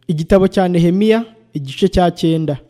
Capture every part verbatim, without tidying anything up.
Igitabo cya Nehemiya igice cya cyenda.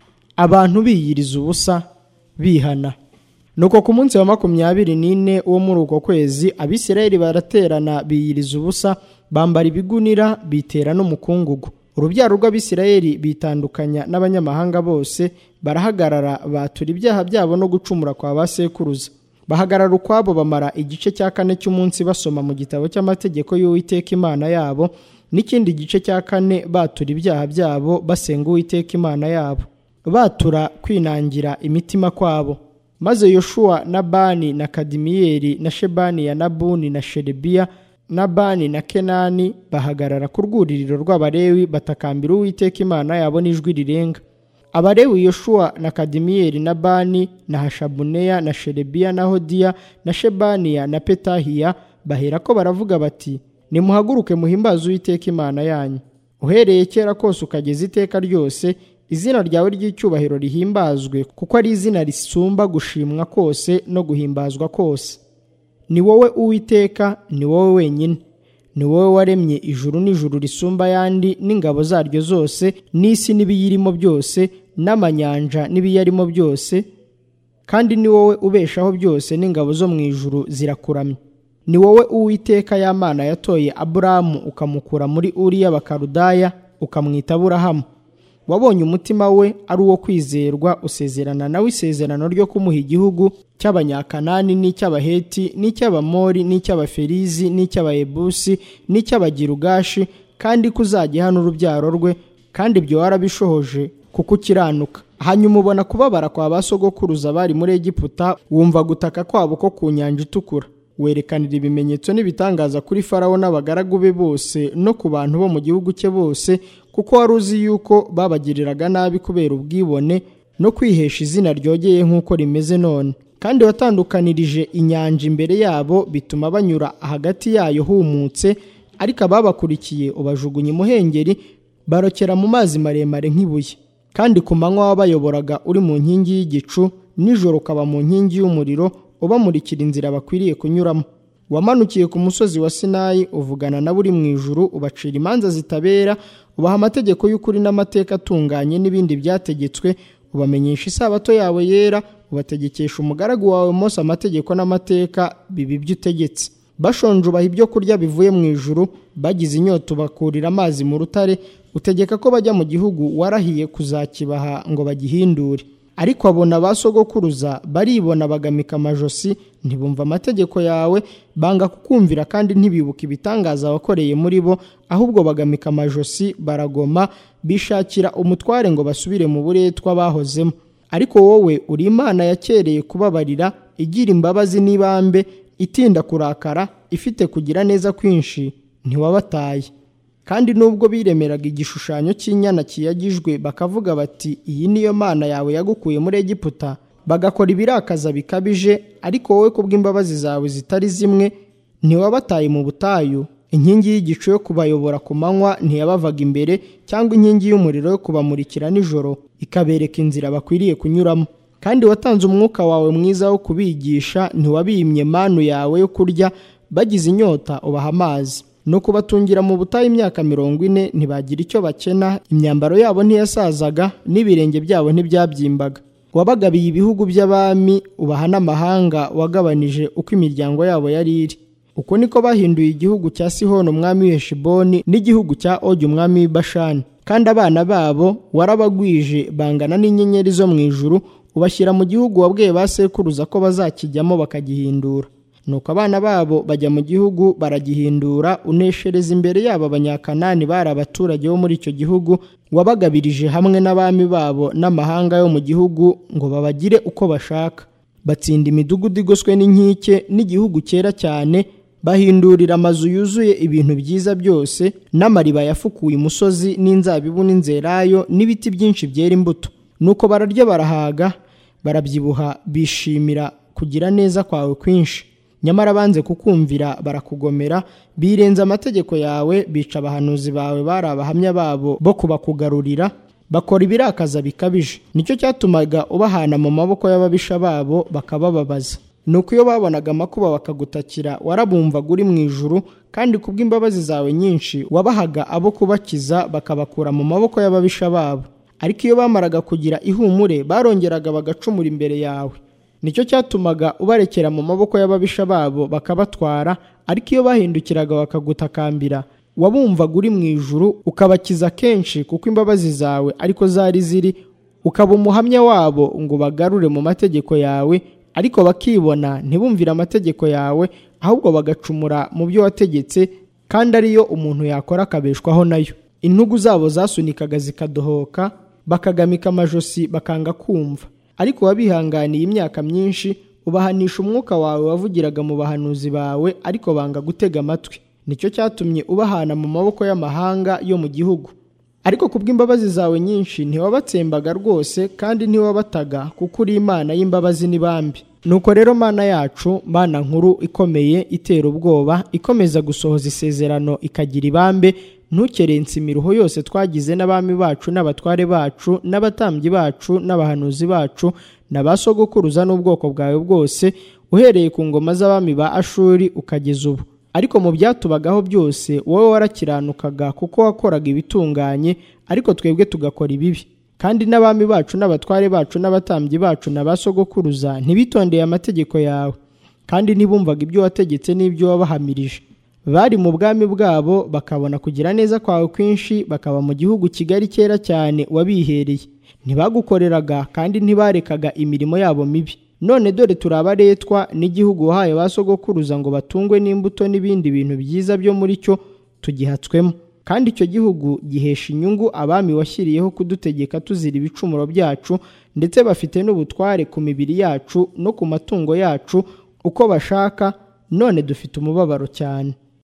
Abantu biyiriza ubusa bihana. Nuko ku munsi wa makumyabiri n'ine wo muri uko kwezi Abisirayeli baraterana biyiriza ubusa, bambara ibigunira, bitera n'umukungugu. Urubyaro rw'Abisirayeli bitandukanya n'abanyamahanga bose, barahagarara batura ibyaha byabo no gucumura kwa basekuruza. Bahagarara ukwabo bamara igice cya kane cy'umunsi basoma mu gitabo cy'amategeko y'Uwiteka Imana yabo, n'ikindi gice cya kane batura ibyaha byabo basenga Uwiteka Imana yabo, batura kwinangira imitima kwabo. Maze Yoshua na Bani na Kadimiyeli na Shebaniya na Buni na Sherebiya na Bani na Kenani bahagarara ku rwuririro rw'Abalewi batakambira Uwiteka Imana yabo n'ijwi rirenga. Abalewi Yoshua na Kadimiyeli na Bani na Hashabuneya na Sherebiya na Hodiya na Shebaniya na Petahiya baherako baravuga bati, nimuhaguruke muhimbaze Uwiteka Imana yanyu. Uhereye kera kose ukageza iteka ryose, izina ryawe ry'icyubahiro rihimbazwe, kuko ari izina risumba gushimwa kose no guhimbazwa kose. Ni wowe Uwiteka, ni wowe wenyine. Ni wowe waremye ijuru n'ijuru risumba ayandi n'ingabo zaryo zose, n'isi n'ibiyirimo byose, n'amanyanja n'ibiyarimo byose, kandi ni wowe ubeshaho byose, n'ingabo zo mu ijuru zirakuramya. Ni wowe Uwiteka ya Mana yatoye Aburamu ukamukura muri Uri y'Abakaludaya ukamwita Aburahamu. Wabonye umutima we ari uwo kwizerwa, usezerana nawe isezerano ryo kumuha igihugu cy'Abanyakanani n'icy'Abaheti n'icy'Abamori n'icy'Abaferizi n'icy'Abayebusi n'icy'Abagirugashi, kandi kuzagiha n'urubyaro rwe, kandi ibyo warabishohoje kuko ukiranuka. Hanyuma ubona kubabara kwa basogokuruza bari muri Egiputa, wumva gutaka kwabo ko ku nyanja itukura. Werekanira ibimenyetso n'ibitangaza kuri Farawo n'abagaragu be bose no ku bantu bo mu gihugu cye bose, kuko wari uzi yuko babagiriraga nabi kubera ubwibone no kwihesha izina ryogeye nk'uko rimeze none. Kandi watandukanirije inyanja imbere yabo, bituma banyura hagati yayo humutse, ariko ababakurikiye ubajugunya imuhengeri, barokera mu mazi maremare nk'ibuye. Kandi ku manywa wabayoboraga uri mu nkingi y'igicu, nijoro ukaba mu nkingi y'umuriro, ubamurikira inzira bakwiriye kunyuramo. Wamanukiye ku musozi wa Sinayi, uvugana nabo uri mu ijuru, ubacira imanza zitabera, ubaha amategeko y'ukuri n'amateka atunganye n'ibindi byategetswe, ubamenyesha isabato yawe yera, ubategekesha umugaragu wawe Mose amategeko n'amateka bibi by'utegetse. Bashonje ubaha ibyo kurya bivuye mu ijuru, bagize inyota ubakurira amazi mu rutare, utegeka ko bajya mu gihugu warahiye kuzakibaha ngo bagihindure. Ariko abona basogokuruza baribona bagamika amajosi, ntibumva amategeko yawe, banga kukumvira kandi ntibibuka ibitangaza wakoreye muri bo, ahubwo bagamika amajosi, baragoma, bishakira umutware ngo basubire mu buretwa bahozemo. Ariko wowe uri Imana yakereye kubabarira, igira imbabazi n'ibambe, itinda kurakara, ifite kugira neza kwinshi, ntiwabataye. Kandi nubwo biremeraga igishushanyo cy'inyana kiyagijwe, bakavuga bati, iyi niyo Mana yawe yagukuye muri Egiputa, bagakora ibirakaza bikabije, ariko wowe kubw'imbabazi zawe zitari zimwe ntiwabataye mu butayu. Inkingi y'igicu yo kubayobora ku manywa ntiyabavaga imbere, cyangwa inkingi y'umuriro yo kubamurikira nijoro ikabereka inzira bakwiriye kunyuramo. Kandi watanze umwuka wawe mwiza wo kubigisha, ntiwabimye manu yawe yo kurya, bagize inyota ubaha amazi. No kubatungira mu butayu imyaka mirongo ine, ntibagira icyo bakena, imyambaro yabo ntiyasazaga, n'ibirenge byabo ntibyabyimbaga. Wabagabiye ibihugu by'abami, ubaha n'amahanga wagabanije uko imiryango yabo yari iri. Uko niko bahinduye igihugu cya Sihoni umwami w'Heshiboni n'igihugu cya Ogi umwami w'Ibashani. Kandi abana babo warabagwije bangana n'inyenyeri zo mu ijuru, ubashyira mu gihugu wabwiye basekuruza ko bazakijyamo bakagihindura. Nuko abana babo bajya mu gihugu baragihindura, uneshereza imbere yabo Abanyakanani bari abaturage bo muri icyo gihugu, wabagabirije hamwe n'abami babo n'amahanga yo mu gihugu ngo babagire uko bashaka. Batsinda imidugudu igoswe n'inkike n'igihugu cyera cyane, bahindurira amazu yuzuye ibintu byiza byose, n'amariba yafukuye umusozi n'inzabibu n'inzerayo n'ibiti byinshi byera imbuto. Nuko bararya barahaga, barabyibuha, bishimira kugira neza kwawe kwinshi. Nyamara banze kukumvira barakugomera, birenza amategeko yawe, bica abahanuzi bawe bari abahamya babo bo kubakugarurira, bakora ibirakaza bikabije. Nicyo cyatumaga ubahana mu maboko y'ababisha babo bakabababaza. Nuko iyo babonaga amakuba bakagutakira, warabumvaga uri mu ijuru, kandi kubw'imbabazi zawe nyinshi wabahaga abo kubakiza bakabakura mu maboko y'ababisha babo. Ariko iyo bamaraga kugira ihumure barongeraga bagacumura imbere yawe. Nicyo cyatumaga ubarekera mu maboko y'ababisha babo bakabatwara, ariko iyo bahindukiraga bakagutakambira wabumvaga uri mu ijuru ukabakiza kenshi, kuko imbabazi zawe ariko zari ziri, ukaba umuhamya wabo ngo bagarure mu mategeko yawe, ariko bakibona ntibumvire amategeko yawe, ahubwo bagacumura mu byo wategetse, kandi ariyo umuntu yakora akabeshwaho nayo. Intugu zabo zasunikaga zikadohoka, bakagamika amajosi bakanga kumva. Ariko wabihanganiye imyaka myinshi, ubahanisha umwuka wawe wavugiraga mu bahanuzi bawe, ariko banga gutega amatwi. Nicyo cyatumye ubahana mu maboko y'amahanga yo mu gihugu. Ariko kubw'imbabazi zawe nyinshi ntiwabatsembaga rwose, kandi ntiwabataga, kuko uri Imana y'imbabazi n'ibambe. Nuko rero Mana yacu, Mana nkuru ikomeye itera ubwoba, ikomeza gusohoza isezerano ikagira ibambe, ntukerense imiruho yose twagize n'abami bacu n'abatware bacu n'abatambyi bacu n'abahanuzi bacu n'abasogokuruza n'ubwoko bwawe bwose, uhereye ku ngoma z'abami ba Ashuri ukageza ubu. Ariko mu byatubagaho byose wowe warakiranukaga, kuko wakoraga ibitunganye, ariko twebwe tugakora ibibi. Kandi n'abami bacu n'abatware bacu n'abatambyi bacu n'abasogokuruza ntibitondeye amategeko yawe, kandi ntibumvaga ibyo wategetse n'ibyo wabahamirije. Bari mu bwami bwabo, bakabona kugira neza kwawe kwinshi, bakaba mu gihugu kigari cyera cyane wabihereye. Ntibagukoreraga kandi ntibarekaga imirimo yabo mibi. None dore turabaretwa n'igihugu wahaye basogokuruza ngo batungwe n'imbuto n'ibindi bintu byiza byo muri cyo tugihatswemo. Kandi icyo gihugu gihesha inyungu abami washyiriyeho kudutegeka tuzira ibicumuro byacu, ndetse bafite n'ubutware ku mibiri yacu no ku matungo yacu uko bashaka. None dufite umubabaro cyane.